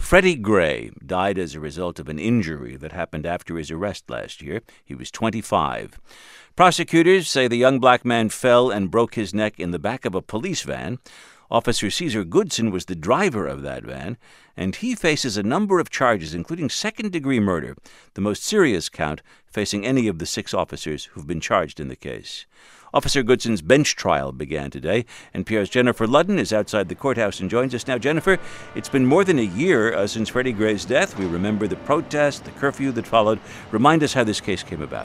Freddie Gray died as a result of an injury that happened after his arrest last year. He was 25. Prosecutors say the young black man fell and broke his neck in the back of a police van. Officer Caesar Goodson was the driver of that van, and he faces a number of charges, including second-degree murder, the most serious count facing any of the 6 officers who've been charged in the case. Officer Goodson's bench trial began today. NPR's Jennifer Ludden is outside the courthouse and joins us now. Jennifer, it's been more than a year since Freddie Gray's death. We remember the protest, the curfew that followed. Remind us how this case came about.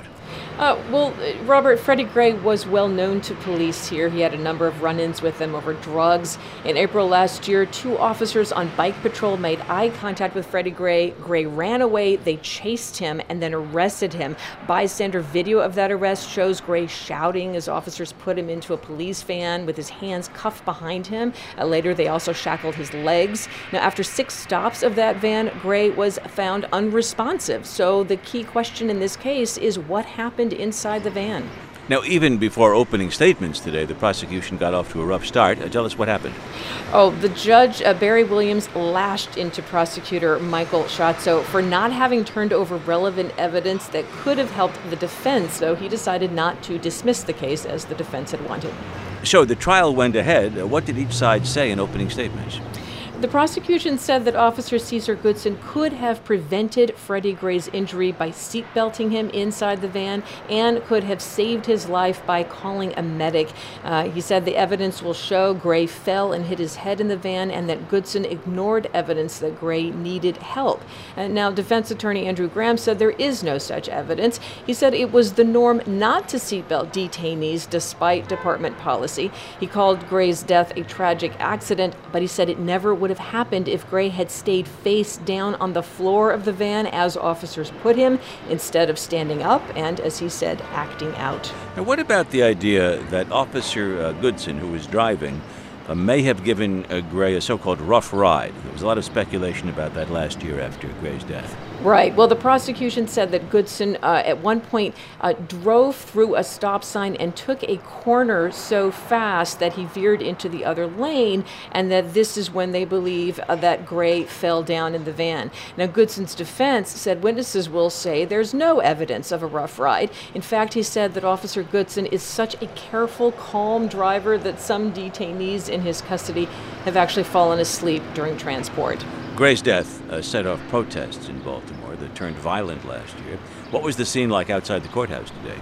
Robert, Freddie Gray was well known to police here. He had a number of run-ins with them over drugs. In April last year, 2 officers on bike patrol made eye contact with Freddie Gray. Gray ran away. They chased him and then arrested him. Bystander video of that arrest shows Gray shouting as officers put him into a police van with his hands cuffed behind him. Later, they also shackled his legs. Now, after 6 stops of that van, Gray was found unresponsive. So the key question in this case is what happened inside the van. Now, even before opening statements today, the prosecution got off to a rough start. Tell us what happened. The judge, Barry Williams, lashed into prosecutor Michael Schatzo for not having turned over relevant evidence that could have helped the defense, so he decided not to dismiss the case as the defense had wanted. So the trial went ahead. What did each side say in opening statements? The prosecution said that Officer Caesar Goodson could have prevented Freddie Gray's injury by seatbelting him inside the van and could have saved his life by calling a medic. He said the evidence will show Gray fell and hit his head in the van and that Goodson ignored evidence that Gray needed help. Now, defense attorney Andrew Graham said there is no such evidence. He said it was the norm not to seatbelt detainees despite department policy. He called Gray's death a tragic accident, but he said it never would have happened if Gray had stayed face down on the floor of the van as officers put him, instead of standing up and, as he said, acting out. Now, what about the idea that Officer Goodson, who was driving, may have given Gray a so-called rough ride? There was a lot of speculation about that last year after Gray's death. Right. Well, the prosecution said that Goodson at one point drove through a stop sign and took a corner so fast that he veered into the other lane, and that this is when they believe that Gray fell down in the van. Now, Goodson's defense said witnesses will say there's no evidence of a rough ride. In fact, he said that Officer Goodson is such a careful, calm driver that some detainees in his custody have actually fallen asleep during transport. Gray's death set off protests in Baltimore that turned violent last year. What was the scene like outside the courthouse today?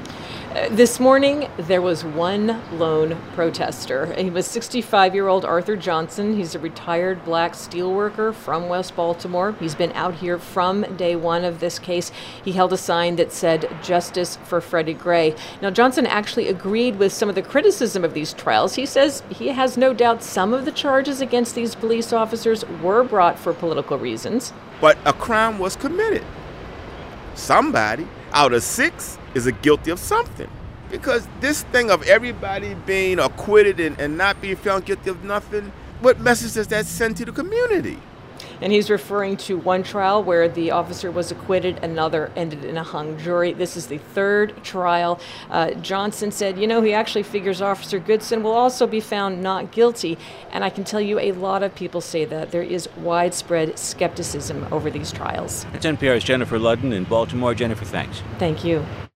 This morning, there was one lone protester. He was 65-year-old Arthur Johnson. He's a retired black steelworker from West Baltimore. He's been out here from day one of this case. He held a sign that said, "Justice for Freddie Gray." Now, Johnson actually agreed with some of the criticism of these trials. He says he has no doubt some of the charges against these police officers were brought for political reasons. But a crime was committed. Somebody out of 6 is guilty of something. Because this thing of everybody being acquitted and not being found guilty of nothing, what message does that send to the community? And he's referring to one trial where the officer was acquitted, another ended in a hung jury. This is the 3rd trial. Johnson said, he actually figures Officer Goodson will also be found not guilty. And I can tell you a lot of people say that. There is widespread skepticism over these trials. It's NPR's Jennifer Ludden in Baltimore. Jennifer, thanks. Thank you.